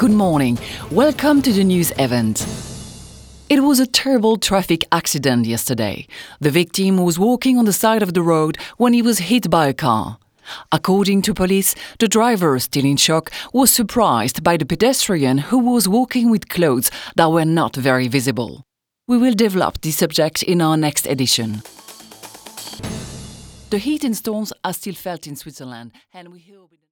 Good morning. Welcome to the news event. It was a terrible traffic accident yesterday. The victim was walking on the side of the road when he was hit by a car. According to police, the driver, still in shock, was surprised by the pedestrian who was walking with clothes that were not very visible. We will develop this subject in our next edition. The heat and storms are still felt in Switzerland, and we hope